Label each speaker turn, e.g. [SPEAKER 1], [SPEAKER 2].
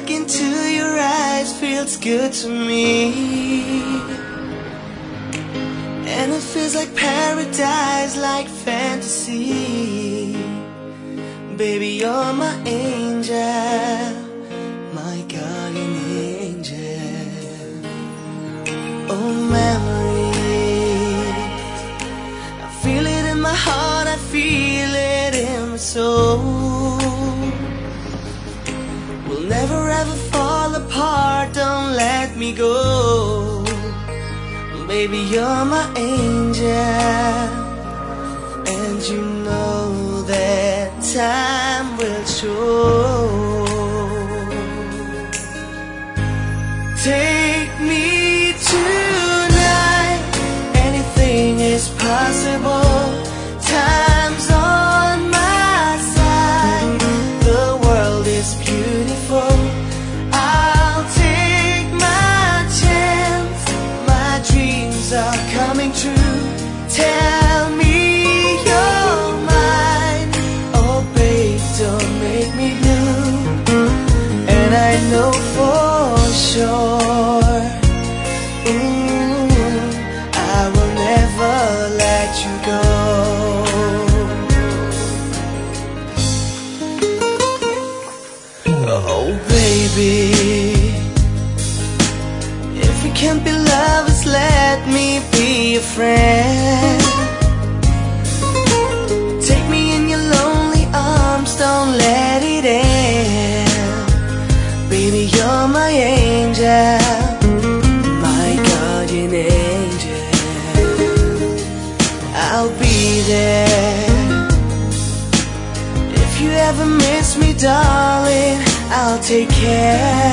[SPEAKER 1] look into your eyes feels good to me, and it feels like paradise, like fantasy. Baby, you're my angel, my guardian angel. Oh, memory, I feel it in my heart, I feel it in my soul. We'll never ever fall apart, don't let me go. Baby, you're my angel, and you know that time will show. Take me tonight, anything is possible. Time's on my side, the world is beautiful. I'll take my chance, my dreams are coming true. Tell me you're mine, oh babe, don't make me blue. And I know for sure, ooh, I will never let you go. Oh baby, if we can't be lovers, let me be your friend. Take me in your lonely arms, don't let it end. Baby, you're my angel, my guardian angel. I'll be there. If you ever miss me, darling, I'll take care.